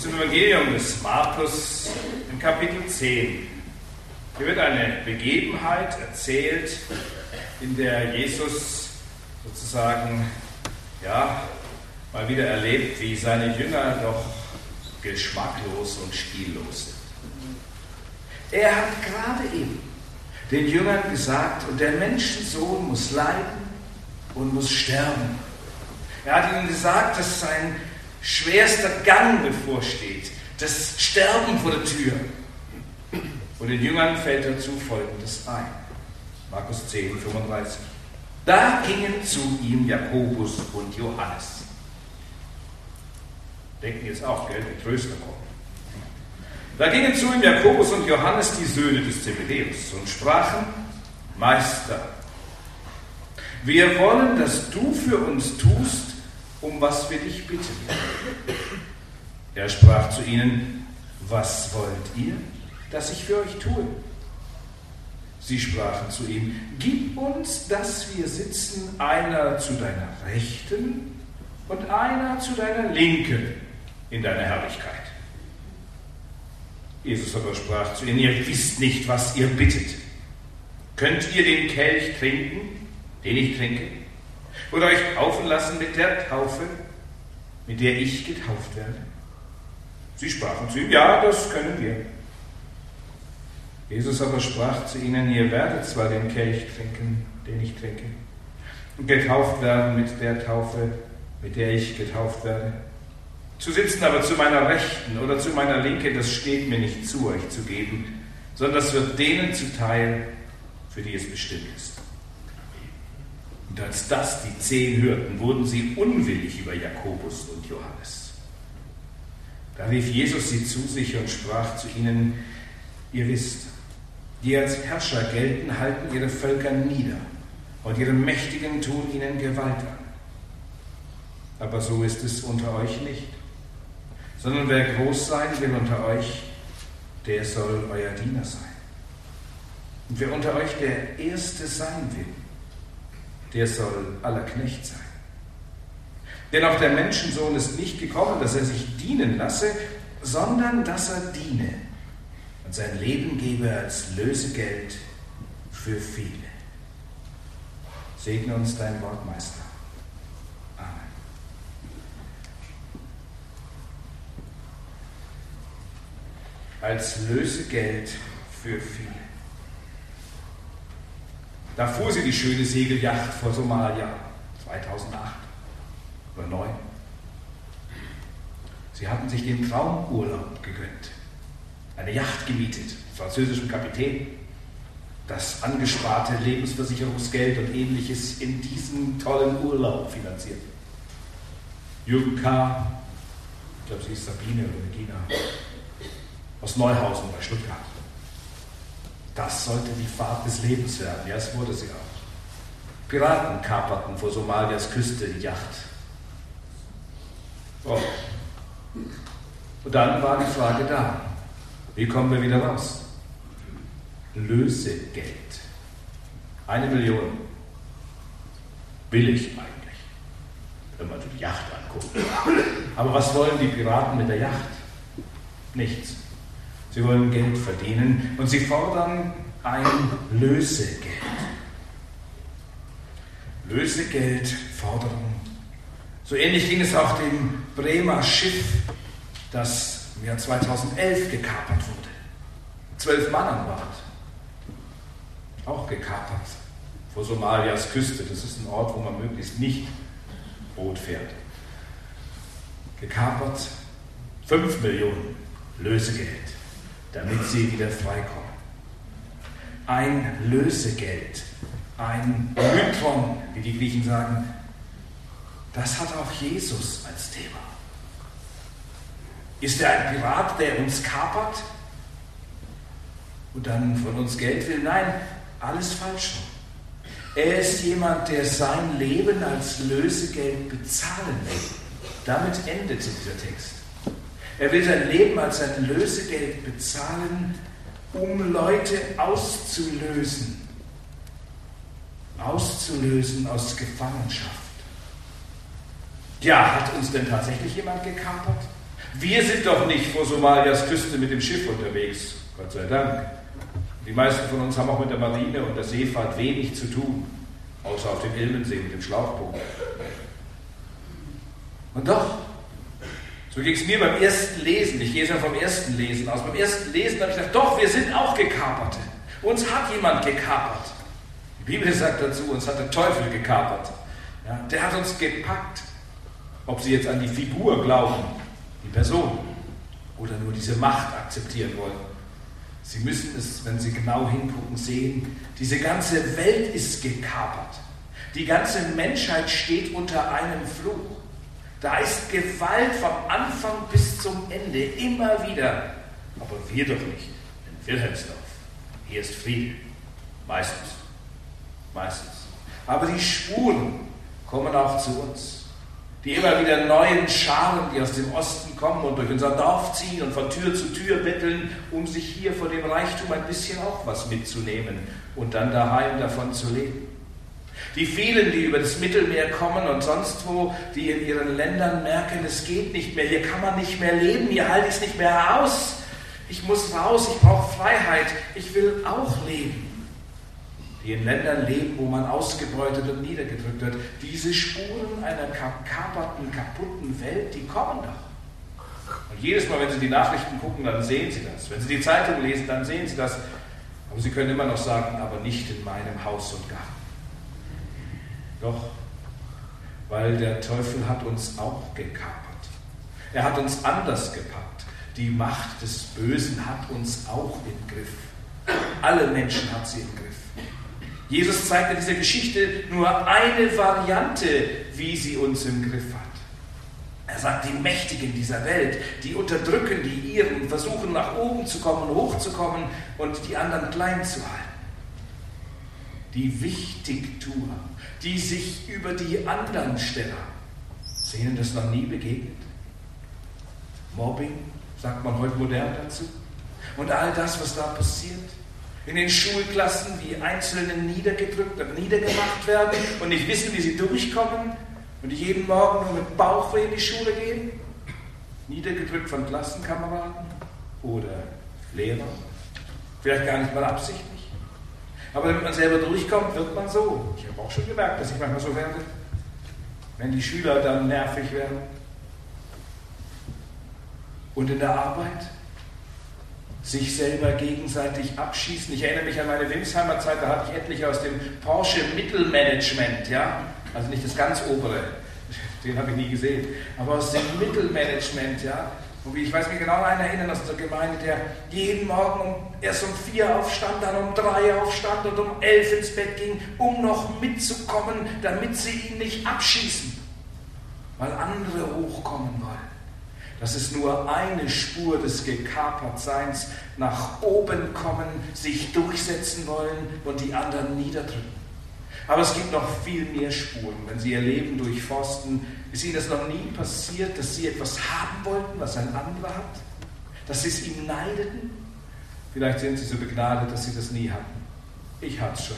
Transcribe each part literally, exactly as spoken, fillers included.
Aus dem Evangelium des Markus im Kapitel zehn. Hier wird eine Begebenheit erzählt, in der Jesus sozusagen ja, mal wieder erlebt, wie seine Jünger doch geschmacklos und stillos sind. Er hat gerade eben den Jüngern gesagt, und der Menschensohn muss leiden und muss sterben. Er hat ihnen gesagt, dass sein schwerster Gang bevorsteht, das Sterben vor der Tür. Und den Jüngern fällt dazu Folgendes ein. Markus zehn, fünfunddreißig. Da gingen zu ihm Jakobus und Johannes. Denken jetzt auch, gell, die Tröster kommen. Da gingen zu ihm Jakobus und Johannes, die Söhne des Zebedeus, und sprachen: Meister, wir wollen, dass du für uns tust, um was wir dich bitten. Er sprach zu ihnen: Was wollt ihr, dass ich für euch tue? Sie sprachen zu ihm: Gib uns, dass wir sitzen, einer zu deiner Rechten und einer zu deiner Linken in deiner Herrlichkeit. Jesus aber sprach zu ihnen: Ihr wisst nicht, was ihr bittet. Könnt ihr den Kelch trinken, den ich trinke? Oder euch taufen lassen mit der Taufe, mit der ich getauft werde? Sie sprachen zu ihm: Ja, das können wir. Jesus aber sprach zu ihnen: Ihr werdet zwar den Kelch trinken, den ich trinke, und getauft werden mit der Taufe, mit der ich getauft werde. Zu sitzen aber zu meiner Rechten oder zu meiner Linken, das steht mir nicht zu, euch zu geben, sondern das wird denen zuteil, für die es bestimmt ist. Und als das die Zehn hörten, wurden sie unwillig über Jakobus und Johannes. Da rief Jesus sie zu sich und sprach zu ihnen: Ihr wisst, die als Herrscher gelten, halten ihre Völker nieder, und ihre Mächtigen tun ihnen Gewalt an. Aber so ist es unter euch nicht, sondern wer groß sein will unter euch, der soll euer Diener sein. Und wer unter euch der Erste sein will, der soll aller Knecht sein. Denn auch der Menschensohn ist nicht gekommen, dass er sich dienen lasse, sondern dass er diene und sein Leben gebe als Lösegeld für viele. Segne uns dein Wort, Meister. Amen. Als Lösegeld für viele. Da fuhr sie die schöne Segelyacht vor Somalia, zweitausendacht oder neun. Sie hatten sich den Traumurlaub gegönnt. Eine Yacht gemietet, französischem Kapitän, das angesparte Lebensversicherungsgeld und Ähnliches in diesen tollen Urlaub finanziert. Jürgen K., ich glaube, sie ist Sabine oder Regina, aus Neuhausen bei Stuttgart. Das sollte die Fahrt des Lebens werden. Ja, es wurde sie auch. Piraten kaperten vor Somalias Küste die Yacht. Oh. Und dann war die Frage da: Wie kommen wir wieder raus? Lösegeld. Eine Million. Billig eigentlich, wenn man die Yacht anguckt. Aber was wollen die Piraten mit der Yacht? Nichts. Sie wollen Geld verdienen und sie fordern ein Lösegeld. Lösegeldforderung. So ähnlich ging es auch dem Bremer Schiff, das im Jahr zweitausendelf gekapert wurde. Zwölf Mann an Bord. Auch gekapert vor Somalias Küste. Das ist ein Ort, wo man möglichst nicht Boot fährt. Gekapert, fünf Millionen Lösegeld, damit sie wieder freikommen. Ein Lösegeld, ein Mython, wie die Griechen sagen, das hat auch Jesus als Thema. Ist er ein Pirat, der uns kapert und dann von uns Geld will? Nein, alles falsch. Er ist jemand, der sein Leben als Lösegeld bezahlen will. Damit endet dieser Text. Er will sein Leben als ein Lösegeld bezahlen, um Leute auszulösen. Auszulösen aus Gefangenschaft. Ja, hat uns denn tatsächlich jemand gekapert? Wir sind doch nicht vor Somalias Küste mit dem Schiff unterwegs, Gott sei Dank. Die meisten von uns haben auch mit der Marine und der Seefahrt wenig zu tun, außer auf dem Ilmensee mit dem Schlauchboot. Und doch, so ging es mir beim ersten Lesen, ich gehe es ja vom ersten Lesen aus, beim ersten Lesen habe ich gedacht, doch, wir sind auch Gekaperte. Uns hat jemand gekapert. Die Bibel sagt dazu, uns hat der Teufel gekapert. Ja, der hat uns gepackt. Ob Sie jetzt an die Figur glauben, die Person, oder nur diese Macht akzeptieren wollen. Sie müssen es, wenn Sie genau hingucken, sehen, diese ganze Welt ist gekapert. Die ganze Menschheit steht unter einem Fluch. Da ist Gewalt vom Anfang bis zum Ende, immer wieder. Aber wir doch nicht, in Wilhelmsdorf. Hier ist Friede. Meistens. Meistens. Aber die Spuren kommen auch zu uns. Die immer wieder neuen Scharen, die aus dem Osten kommen und durch unser Dorf ziehen und von Tür zu Tür betteln, um sich hier von dem Reichtum ein bisschen auch was mitzunehmen und dann daheim davon zu leben. Die vielen, die über das Mittelmeer kommen und sonst wo, die in ihren Ländern merken, es geht nicht mehr, hier kann man nicht mehr leben, hier halte ich es nicht mehr aus. Ich muss raus, ich brauche Freiheit, ich will auch leben. Die in Ländern leben, wo man ausgebeutet und niedergedrückt wird. Diese Spuren einer gekaperten, kaputten Welt, die kommen doch. Und jedes Mal, wenn Sie die Nachrichten gucken, dann sehen Sie das. Wenn Sie die Zeitung lesen, dann sehen Sie das. Aber Sie können immer noch sagen, aber nicht in meinem Haus und Garten. Doch, weil der Teufel hat uns auch gekapert. Er hat uns anders gepackt. Die Macht des Bösen hat uns auch im Griff. Alle Menschen hat sie im Griff. Jesus zeigt in dieser Geschichte nur eine Variante, wie sie uns im Griff hat. Er sagt, die Mächtigen dieser Welt, die unterdrücken die Ihren, versuchen nach oben zu kommen, hochzukommen und die anderen klein zu halten. Die Wichtigtuer, die sich über die anderen stellen. Ist Ihnen das noch nie begegnet? Mobbing, sagt man heute modern dazu. Und all das, was da passiert. In den Schulklassen, wie Einzelne niedergedrückt und niedergemacht werden und nicht wissen, wie sie durchkommen und die jeden Morgen nur mit Bauchweh in die Schule gehen. Niedergedrückt von Klassenkameraden oder Lehrern. Vielleicht gar nicht mal absichtlich. Aber wenn man selber durchkommt, wird man so. Ich habe auch schon gemerkt, dass ich manchmal so werde. Wenn die Schüler dann nervig werden. Und in der Arbeit sich selber gegenseitig abschießen. Ich erinnere mich an meine Wimsheimer Zeit, da hatte ich etliche aus dem Porsche Mittelmanagement, ja, also nicht das ganz obere, den habe ich nie gesehen, aber aus dem Mittelmanagement, ja, und ich weiß mich genau an einen erinnern aus der Gemeinde, der jeden Morgen um, erst um vier aufstand, dann um drei aufstand und um elf ins Bett ging, um noch mitzukommen, damit sie ihn nicht abschießen, weil andere hochkommen wollen. Das ist nur eine Spur des Gekapertseins, nach oben kommen, sich durchsetzen wollen und die anderen niederdrücken. Aber es gibt noch viel mehr Spuren. Wenn Sie Ihr Leben durchforsten, ist Ihnen das noch nie passiert, dass Sie etwas haben wollten, was ein anderer hat? Dass Sie es ihm neideten? Vielleicht sind Sie so begnadet, dass Sie das nie hatten. Ich hatte es schon.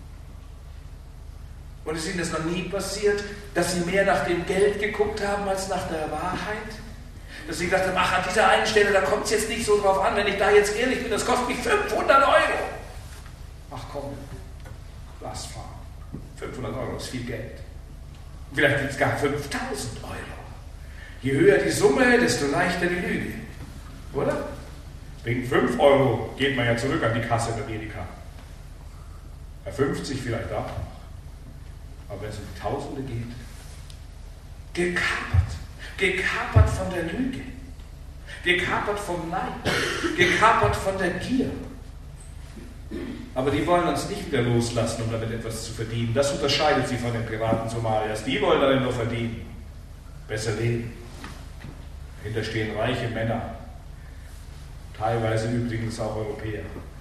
Und ist Ihnen das noch nie passiert, dass Sie mehr nach dem Geld geguckt haben, als nach der Wahrheit? Dass sie gedacht haben, ach, an dieser einen Stelle, da kommt es jetzt nicht so drauf an, wenn ich da jetzt ehrlich bin, das kostet mich fünfhundert Euro. Ach komm, lass fahren. fünfhundert Euro ist viel Geld. Vielleicht gibt es gar fünftausend Euro. Je höher die Summe, desto leichter die Lüge. Oder? Wegen fünf Euro geht man ja zurück an die Kasse in Amerika. Bei fünfzig vielleicht auch noch. Aber wenn es um Tausende geht, gekapert. Gekapert von der Lüge, gekapert vom Neid, gekapert von der Gier. Aber die wollen uns nicht wieder loslassen, um damit etwas zu verdienen. Das unterscheidet sie von den Piraten Somalias. Die wollen damit nur verdienen, besser leben. Dahinter stehen reiche Männer, teilweise übrigens auch Europäer.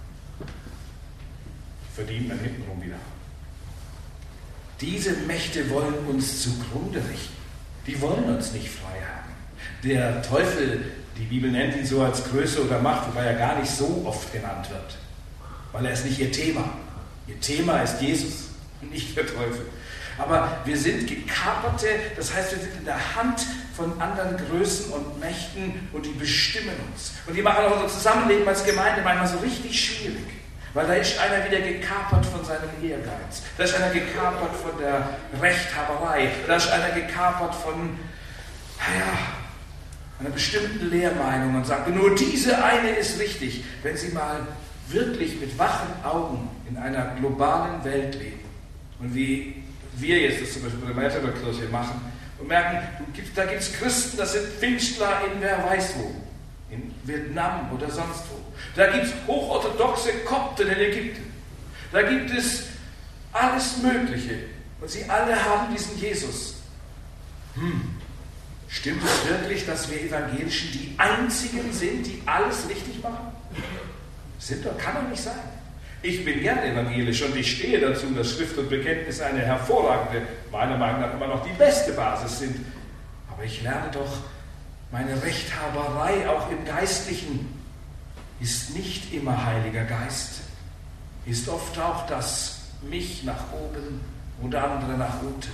Die verdienen dann hintenrum wieder. Diese Mächte wollen uns zugrunde richten. Die wollen uns nicht frei haben. Der Teufel, die Bibel nennt ihn so als Größe oder Macht, wobei er gar nicht so oft genannt wird. Weil er ist nicht ihr Thema. Ihr Thema ist Jesus und nicht der Teufel. Aber wir sind Gekaperte, das heißt, wir sind in der Hand von anderen Größen und Mächten und die bestimmen uns. Und die machen auch unser Zusammenleben als Gemeinde manchmal so richtig schwierig. Weil da ist einer wieder gekapert von seinem Ehrgeiz. Da ist einer gekapert von der Rechthaberei. Da ist einer gekapert von, naja, einer bestimmten Lehrmeinung und sagt, nur diese eine ist richtig. Wenn Sie mal wirklich mit wachen Augen in einer globalen Welt leben und wie wir jetzt das zum Beispiel bei der Märtyrerkirche machen und merken, da gibt es Christen, das sind Pfingstler in wer weiß wo. In Vietnam oder sonst wo. Da gibt es hochorthodoxe Kopten in Ägypten. Da gibt es alles Mögliche. Und sie alle haben diesen Jesus. Hm. Stimmt es wirklich, dass wir Evangelischen die Einzigen sind, die alles richtig machen? Sind doch, kann doch nicht sein. Ich bin gern evangelisch und ich stehe dazu, dass Schrift und Bekenntnis eine hervorragende, meiner Meinung nach immer noch die beste Basis sind. Aber ich lerne doch, meine Rechthaberei auch im Geistlichen ist nicht immer Heiliger Geist, ist oft auch das mich nach oben und andere nach unten.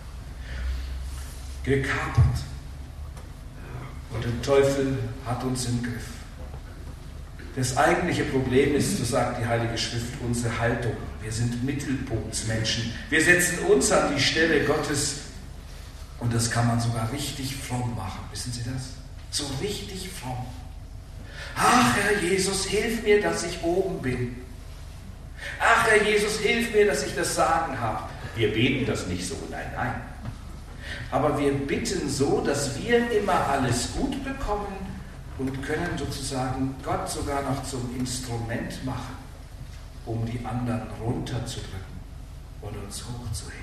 Gekapert. Und der Teufel hat uns im Griff. Das eigentliche Problem ist, so sagt die Heilige Schrift, unsere Haltung. Wir sind Mittelpunktsmenschen. Wir setzen uns an die Stelle Gottes. Und das kann man sogar richtig fromm machen. Wissen Sie das? So richtig fromm. Ach, Herr Jesus, hilf mir, dass ich oben bin. Ach, Herr Jesus, hilf mir, dass ich das Sagen habe. Wir beten das nicht so, nein, nein. Aber wir bitten so, dass wir immer alles gut bekommen und können sozusagen Gott sogar noch zum Instrument machen, um die anderen runterzudrücken und uns hochzuheben.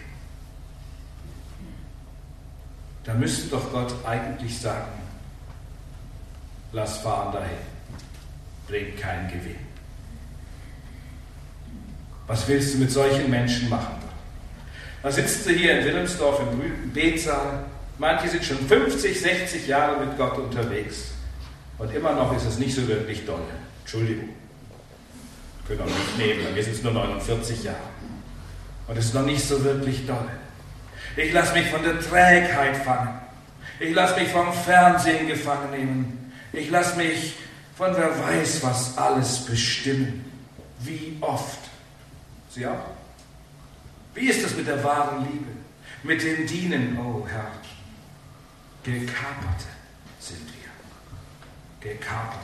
Da müsste doch Gott eigentlich sagen, lass fahren dahin, bringt keinen Gewinn. Was willst du mit solchen Menschen machen? Da sitzen sie hier in Wilhelmsdorf im berühmten Betsaal. Manche sind schon fünfzig, sechzig Jahre mit Gott unterwegs. Und immer noch ist es nicht so wirklich doll. Entschuldigung. Wir können auch nicht nehmen, wir sind es nur neunundvierzig Jahre. Und es ist noch nicht so wirklich doll. Ich lasse mich von der Trägheit fangen. Ich lasse mich vom Fernsehen gefangen nehmen. Ich lasse mich von wer weiß was alles bestimmen. Wie oft? Sie auch? Wie ist das mit der wahren Liebe? Mit dem Dienen, oh Herr? Gekaperte sind wir. Gekapert.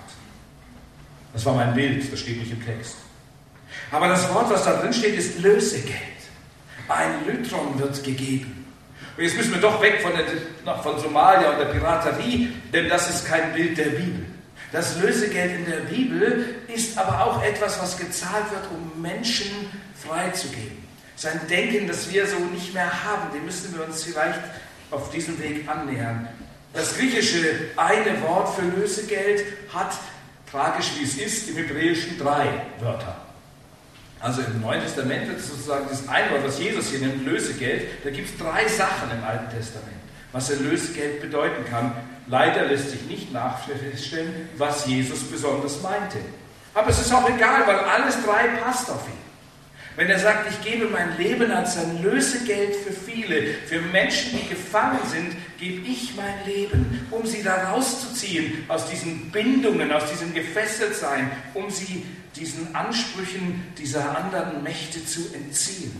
Das war mein Bild, das steht nicht im Text. Aber das Wort, was da drin steht, ist Lösegeld. Ein Lytron wird gegeben. Und jetzt müssen wir doch weg von, der, von Somalia und der Piraterie, denn das ist kein Bild der Bibel. Das Lösegeld in der Bibel ist aber auch etwas, was gezahlt wird, um Menschen freizugeben. Sein Denken, das wir so nicht mehr haben, dem müssen wir uns vielleicht auf diesem Weg annähern. Das griechische eine Wort für Lösegeld hat, tragisch wie es ist, im Hebräischen drei Wörter. Also im Neuen Testament wird sozusagen das eine Wort, was Jesus hier nennt, Lösegeld, da gibt es drei Sachen im Alten Testament, was ein Lösegeld bedeuten kann. Leider lässt sich nicht nachstellen, was Jesus besonders meinte. Aber es ist auch egal, weil alles drei passt auf ihn. Wenn er sagt, ich gebe mein Leben als ein Lösegeld für viele, für Menschen, die gefangen sind, gebe ich mein Leben, um sie da rauszuziehen aus diesen Bindungen, aus diesem Gefesseltsein, um sie diesen Ansprüchen dieser anderen Mächte zu entziehen.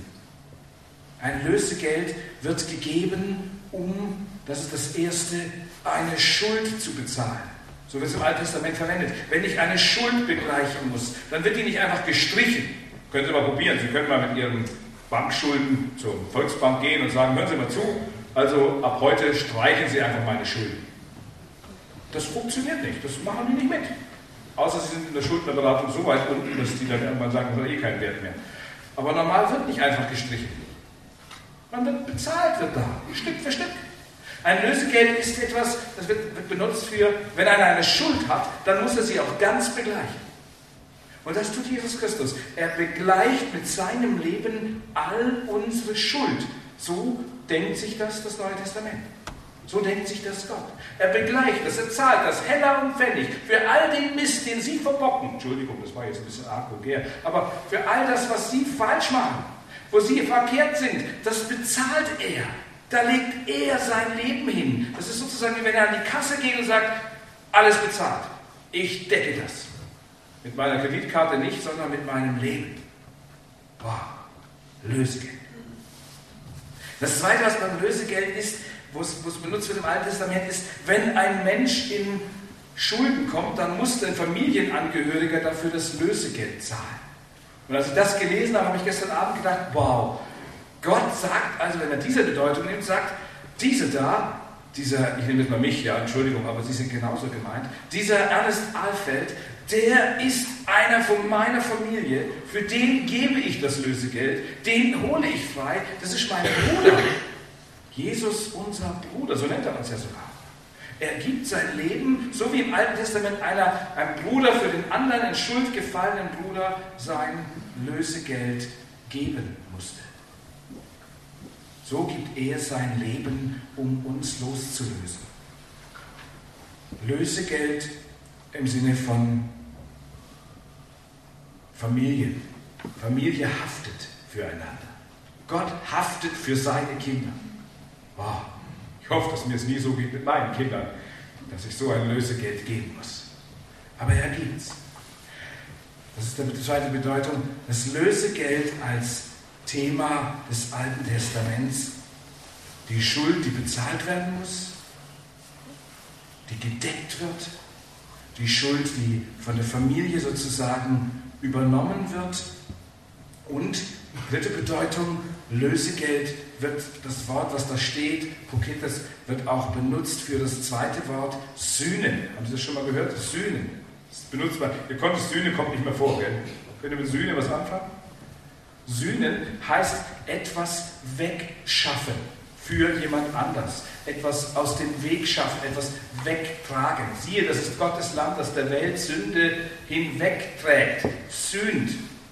Ein Lösegeld wird gegeben, um, das ist das Erste, eine Schuld zu bezahlen. So wird es im Alten Testament verwendet. Wenn ich eine Schuld begleichen muss, dann wird die nicht einfach gestrichen. Können Sie mal probieren. Sie können mal mit Ihren Bankschulden zur Volksbank gehen und sagen, hören Sie mal zu, also ab heute streichen Sie einfach meine Schulden. Das funktioniert nicht, das machen die nicht mit. Außer Sie sind in der Schuldnerberatung so weit unten, dass die dann irgendwann sagen, das hat eh keinen Wert mehr. Aber normal wird nicht einfach gestrichen. Man wird bezahlt, wird da, Stück für Stück. Ein Lösegeld ist etwas, das wird, wird benutzt für, wenn einer eine Schuld hat, dann muss er sie auch ganz begleichen. Und das tut Jesus Christus. Er begleicht mit seinem Leben all unsere Schuld. So denkt sich das das Neue Testament. So denkt sich das Gott. Er begleicht das, er zahlt das, Heller und Pfennig, für all den Mist, den Sie verbocken. Entschuldigung, das war jetzt ein bisschen arg vulgär. Aber für all das, was Sie falsch machen, wo Sie verkehrt sind, das bezahlt er. Da legt er sein Leben hin. Das ist sozusagen, wie wenn er an die Kasse geht und sagt, alles bezahlt. Ich decke das. Mit meiner Kreditkarte nicht, sondern mit meinem Leben. Boah, Lösegeld. Das Zweite, was beim Lösegeld ist, wo es, wo es benutzt wird im Alten Testament, ist, wenn ein Mensch in Schulden kommt, dann muss ein Familienangehöriger dafür das Lösegeld zahlen. Und als ich das gelesen habe, habe ich gestern Abend gedacht, wow, Gott sagt, also wenn er diese Bedeutung nimmt, sagt, diese da, dieser, ich nehme jetzt mal mich, ja, Entschuldigung, aber Sie sind genauso gemeint, dieser Ernest Alfeld, der ist einer von meiner Familie, für den gebe ich das Lösegeld, den hole ich frei, das ist mein Bruder. Jesus, unser Bruder, so nennt er uns ja sogar. Er gibt sein Leben, so wie im Alten Testament einer, ein Bruder für den anderen, in Schuld gefallenen Bruder, sein Lösegeld geben musste. So gibt er sein Leben, um uns loszulösen. Lösegeld im Sinne von Familie. Familie haftet füreinander. Gott haftet für seine Kinder. Wow. Ich hoffe, dass mir es nie so geht mit meinen Kindern, dass ich so ein Lösegeld geben muss. Aber er gibt's. Das ist die zweite Bedeutung. Das Lösegeld als Thema des Alten Testaments. Die Schuld, die bezahlt werden muss, die gedeckt wird. Die Schuld, die von der Familie sozusagen übernommen wird. Und dritte Bedeutung, Lösegeld wird das Wort, was da steht, Poketes, wird auch benutzt für das zweite Wort, Sühnen. Haben Sie das schon mal gehört? Sühnen. Das benutzt man. Ihr konntet Sühne, kommt nicht mehr vor, gell? Könnt ihr mit Sühne was anfangen? Sühnen heißt etwas wegschaffen für jemand anders. Etwas aus dem Weg schaffen, etwas wegtragen. Siehe, das ist Gottes Lamm, das der Welt Sünde hinwegträgt. Sühnt.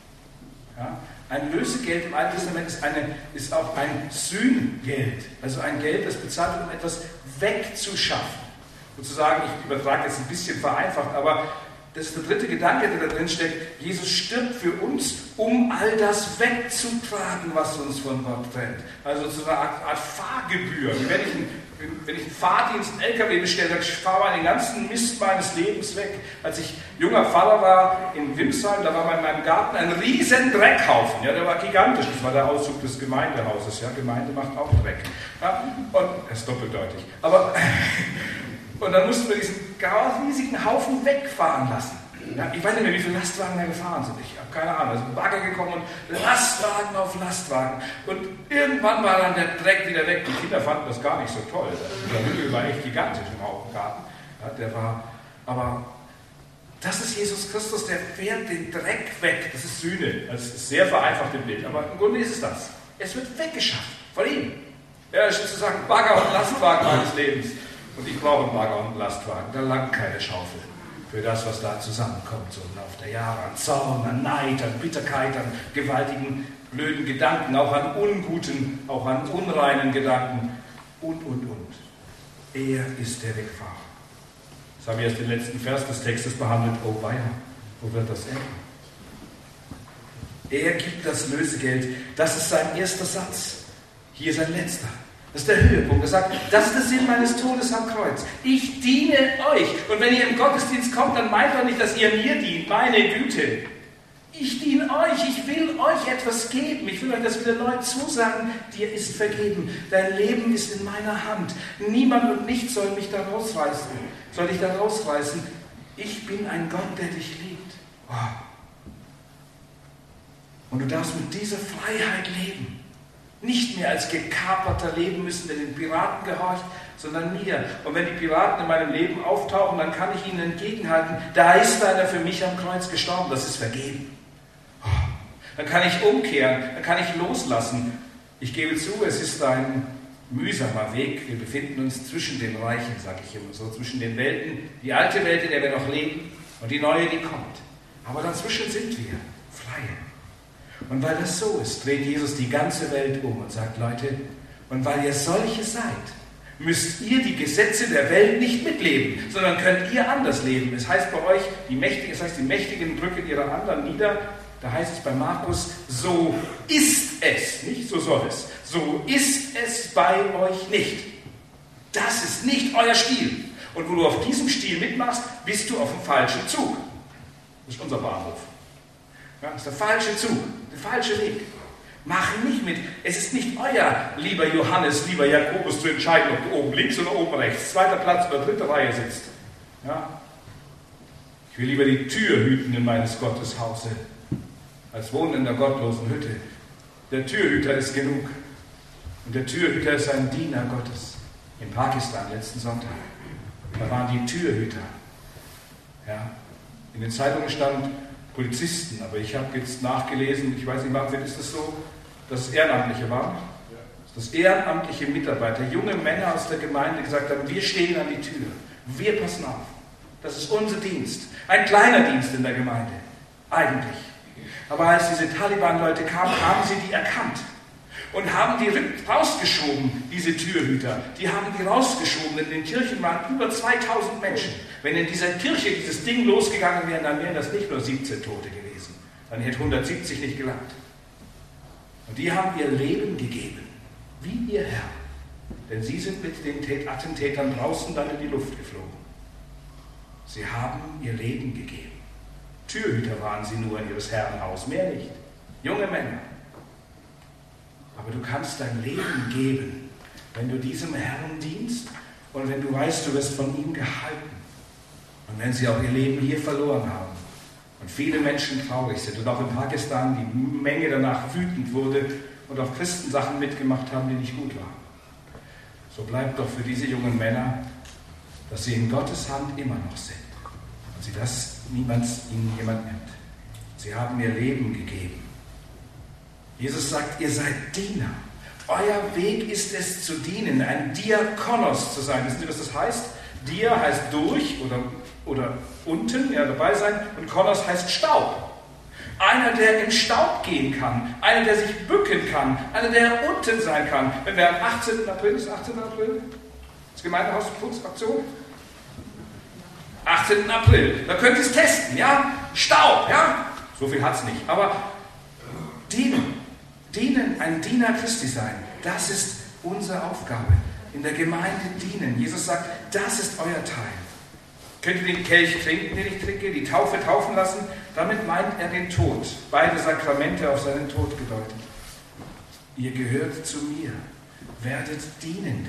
Ja? Ein Lösegeld im Alten Testament ist, eine, ist auch ein Sühngeld. Also ein Geld, das bezahlt wird, um etwas wegzuschaffen. Sozusagen, ich übertrage jetzt ein bisschen vereinfacht, aber das ist der dritte Gedanke, der da drin steckt. Jesus stirbt für uns, um all das wegzutragen, was uns von Gott trennt. Also zu einer Art, Art Fahrgebühr. Wie wenn ich, ein, wenn ich einen Fahrdienst, einen L K W bestelle, sage ich, ich fahre mal den ganzen Mist meines Lebens weg. Als ich junger Pfarrer war in Wimsheim, da war in meinem Garten ein riesen Dreckhaufen. Ja, der war gigantisch. Das war der Auszug des Gemeindehauses. Ja, Gemeinde macht auch Dreck. Ja, und das ist doppeldeutig. Aber... Und dann mussten wir diesen riesigen Haufen wegfahren lassen. Ja, ich weiß nicht mehr, wie viele Lastwagen da gefahren sind. Ich habe keine Ahnung. Da sind Bagger gekommen und Lastwagen auf Lastwagen. Und irgendwann war dann der Dreck wieder weg. Die Kinder fanden das gar nicht so toll. Der Hügel war echt gigantisch im Haufengarten. Ja, der war, aber das ist Jesus Christus, der fährt den Dreck weg. Das ist Sühne. Das ist sehr vereinfacht im Bild. Aber im Grunde ist es das. Es wird weggeschafft von ihm. Ja, das ist sozusagen Bagger und Lastwagen meines Lebens. Und ich brauche einen Bagger und einen Lastwagen. Da langt keine Schaufel für das, was da zusammenkommt, so im Laufe der Jahre. An Zorn, an Neid, an Bitterkeit, an gewaltigen, blöden Gedanken, auch an unguten, auch an unreinen Gedanken und, und, und. Er ist der Wegfahrer. Das haben wir erst den letzten Vers des Textes behandelt. Oh weia, wo wird das enden? Er gibt das Lösegeld. Das ist sein erster Satz. Hier sein letzter. Das ist der Höhepunkt. Er sagt, das ist der Sinn meines Todes am Kreuz. Ich diene euch. Und wenn ihr im Gottesdienst kommt, dann meint doch nicht, dass ihr mir dient. Meine Güte. Ich diene euch. Ich will euch etwas geben. Ich will euch das wieder neu zusagen. Dir ist vergeben. Dein Leben ist in meiner Hand. Niemand und nichts soll mich da rausreißen. Soll dich da rausreißen. Ich bin ein Gott, der dich liebt. Wow. Und du darfst mit dieser Freiheit leben. Nicht mehr als Gekaperter leben müssen, der den Piraten gehorcht, sondern mir. Und wenn die Piraten in meinem Leben auftauchen, dann kann ich ihnen entgegenhalten, da ist einer für mich am Kreuz gestorben, das ist vergeben. Dann kann ich umkehren, dann kann ich loslassen. Ich gebe zu, es ist ein mühsamer Weg. Wir befinden uns zwischen den Reichen, sage ich immer so, zwischen den Welten. Die alte Welt, in der wir noch leben, und die neue, die kommt. Aber dazwischen sind wir Freie. Und weil das so ist, dreht Jesus die ganze Welt um und sagt, Leute, und weil ihr solche seid, müsst ihr die Gesetze der Welt nicht mitleben, sondern könnt ihr anders leben. Es heißt bei euch, die Mächtigen, es heißt, die Mächtigen drücken ihre anderen nieder, Da heißt es bei Markus, so ist es, nicht so soll es, so ist es bei euch nicht. Das ist nicht euer Stil. Und wo du auf diesem Stil mitmachst, bist du auf dem falschen Zug. Das ist unser Bahnhof. Ja, das ist der falsche Zug, der falsche Weg. Mach nicht mit. Es ist nicht euer, lieber Johannes, lieber Jakobus, zu entscheiden, ob du oben links oder oben rechts, zweiter Platz oder dritte Reihe sitzt. Ja? Ich will lieber die Tür hüten in meines Gottes Hause, als wohnen in der gottlosen Hütte. Der Türhüter ist genug. Und der Türhüter ist ein Diener Gottes. In Pakistan letzten Sonntag. Da waren die Türhüter. Ja. In den Zeitungen stand Polizisten, aber ich habe jetzt nachgelesen, ich weiß nicht, Marvin, ist das so, dass es Ehrenamtliche waren? Dass ehrenamtliche Mitarbeiter, junge Männer aus der Gemeinde gesagt haben, wir stehen an die Tür, wir passen auf. Das ist unser Dienst. Ein kleiner Dienst in der Gemeinde, eigentlich. Aber als diese Taliban-Leute kamen, haben sie die erkannt und haben die rausgeschoben, diese Türhüter. Die haben die rausgeschoben. In den Kirchen waren über zweitausend Menschen. Wenn in dieser Kirche dieses Ding losgegangen wäre, dann wären das nicht nur siebzehn Tote gewesen. Dann hätte hundertsiebzig nicht gelangt. Und die haben ihr Leben gegeben, wie ihr Herr. Denn sie sind mit den Attentätern draußen dann in die Luft geflogen. Sie haben ihr Leben gegeben. Türhüter waren sie nur in ihres Herrn Haus, mehr nicht. Junge Männer. Aber du kannst dein Leben geben, wenn du diesem Herrn dienst und wenn du weißt, du wirst von ihm gehalten. Und wenn sie auch ihr Leben hier verloren haben und viele Menschen traurig sind und auch in Pakistan die Menge danach wütend wurde und auf Christen Sachen mitgemacht haben, die nicht gut waren. So bleibt doch für diese jungen Männer, dass sie in Gottes Hand immer noch sind. Und sie das niemand ihnen jemand nimmt. Sie haben ihr Leben gegeben. Jesus sagt, ihr seid Diener. Euer Weg ist es zu dienen, ein Diakonos zu sein. Wissen Sie, was das heißt? Dia heißt durch oder, oder unten, ja, dabei sein, und Konos heißt Staub. Einer, der im Staub gehen kann, einer, der sich bücken kann, einer, der unten sein kann. Wenn wir am achtzehnten April, ist achtzehnten April? Das Gemeindehausputzaktion? achtzehnten April, da könnt ihr es testen, ja? Staub, ja? So viel hat es nicht, aber dienen, dienen, ein Diener Christi sein, das ist unsere Aufgabe. In der Gemeinde dienen. Jesus sagt, das ist euer Teil. Könnt ihr den Kelch trinken, den ich trinke, die Taufe taufen lassen? Damit meint er den Tod. Beide Sakramente auf seinen Tod gedeutet. Ihr gehört zu mir, werdet Dienende,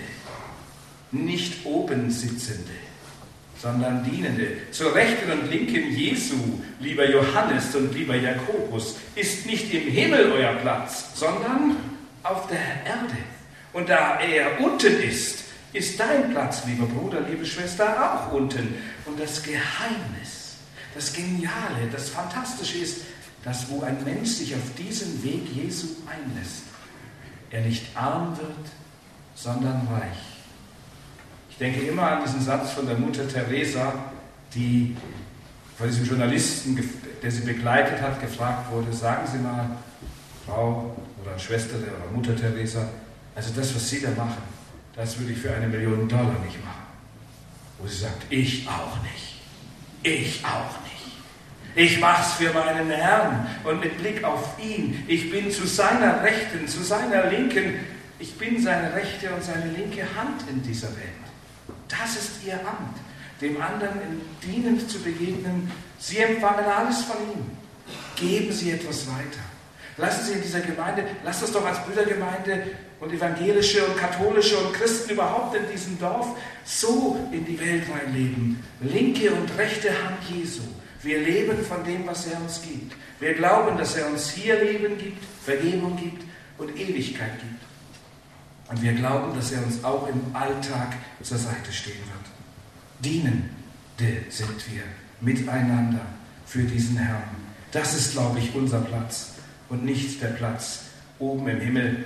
nicht oben Sitzende, sondern Dienende. Zur Rechten und Linken Jesu, lieber Johannes und lieber Jakobus, ist nicht im Himmel euer Platz, sondern auf der Erde. Und da er unten ist, ist dein Platz, lieber Bruder, liebe Schwester, auch unten. Und das Geheimnis, das Geniale, das Fantastische ist, dass wo ein Mensch sich auf diesen Weg Jesu einlässt, er nicht arm wird, sondern reich. Ich denke immer an diesen Satz von der Mutter Teresa, die von diesem Journalisten, der sie begleitet hat, gefragt wurde, sagen Sie mal, Frau oder Schwester oder Mutter Teresa, also das, was Sie da machen, das würde ich für eine Million Dollar nicht machen. Wo sie sagt, ich auch nicht. Ich auch nicht. Ich mach's für meinen Herrn und mit Blick auf ihn. Ich bin zu seiner Rechten, zu seiner Linken. Ich bin seine rechte und seine linke Hand in dieser Welt. Das ist ihr Amt, dem anderen dienend zu begegnen. Sie empfangen alles von ihm. Geben Sie etwas weiter. Lassen Sie in dieser Gemeinde, lasst uns doch als Brüdergemeinde und evangelische und katholische und Christen überhaupt in diesem Dorf so in die Welt reinleben. Linke und rechte Hand Jesu. Wir leben von dem, was er uns gibt. Wir glauben, dass er uns hier Leben gibt, Vergebung gibt und Ewigkeit gibt. Und wir glauben, dass er uns auch im Alltag zur Seite stehen wird. Dienende sind wir miteinander für diesen Herrn. Das ist, glaube ich, unser Platz und nicht der Platz oben im Himmel.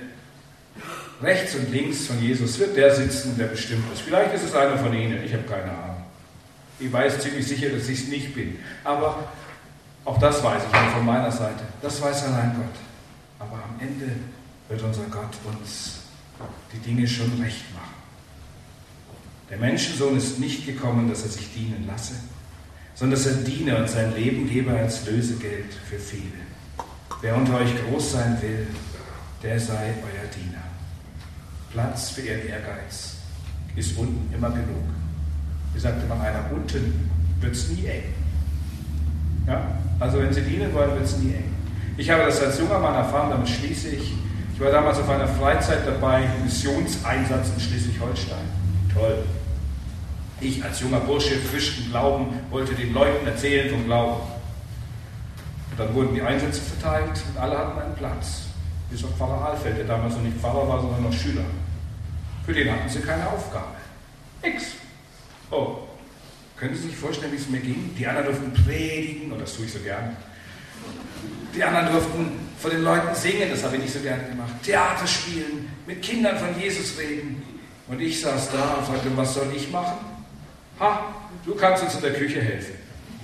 Rechts und links von Jesus wird der sitzen, der bestimmt ist. Vielleicht ist es einer von Ihnen, ich habe keine Ahnung. Ich weiß ziemlich sicher, dass ich es nicht bin. Aber auch das weiß ich von meiner Seite. Das weiß allein Gott. Aber am Ende wird unser Gott uns die Dinge schon recht machen. Der Menschensohn ist nicht gekommen, dass er sich dienen lasse, sondern dass er diene und sein Leben gebe als Lösegeld für viele. Wer unter euch groß sein will, der sei euer Diener. Platz für ihren Ehrgeiz ist unten immer genug. Wie sagte mal einer, unten wird es nie eng. Ja? Also wenn Sie dienen wollen, wird es nie eng. Ich habe das als junger Mann erfahren, damit schließe ich. Ich war damals auf einer Freizeit dabei, Missionseinsatz in Schleswig-Holstein. Toll. Ich als junger Bursche, frisch im Glauben, wollte den Leuten erzählen vom Glauben. Und dann wurden die Einsätze verteilt und alle hatten einen Platz. Bis auf Pfarrer Ahlfeld, der damals noch nicht Pfarrer war, sondern noch Schüler. Für den hatten sie keine Aufgabe. Nix. Oh, können Sie sich vorstellen, wie es mir ging? Die anderen durften predigen, und das tue ich so gern. Die anderen durften vor den Leuten singen, das habe ich nicht so gerne gemacht. Theater spielen, mit Kindern von Jesus reden. Und ich saß da und sagte, was soll ich machen? Ha, du kannst uns in der Küche helfen.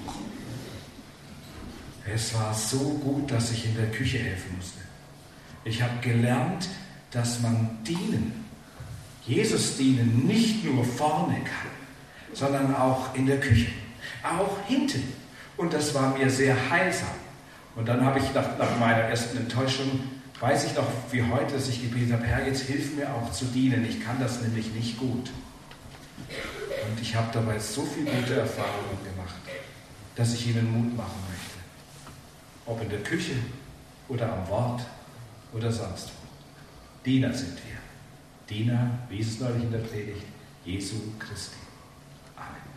Es war so gut, dass ich in der Küche helfen musste. Ich habe gelernt, dass man dienen, Jesus dienen, nicht nur vorne kann, sondern auch in der Küche, auch hinten. Und das war mir sehr heilsam. Und dann habe ich nach, nach meiner ersten Enttäuschung, weiß ich noch wie heute, dass ich gebetet habe, Herr, jetzt hilf mir auch zu dienen. Ich kann das nämlich nicht gut. Und ich habe dabei so viele gute Erfahrungen gemacht, dass ich Ihnen Mut machen möchte. Ob in der Küche oder am Wort oder sonst wo. Diener sind wir. Diener, wie ist es neulich in der Predigt, Jesu Christi. Amen.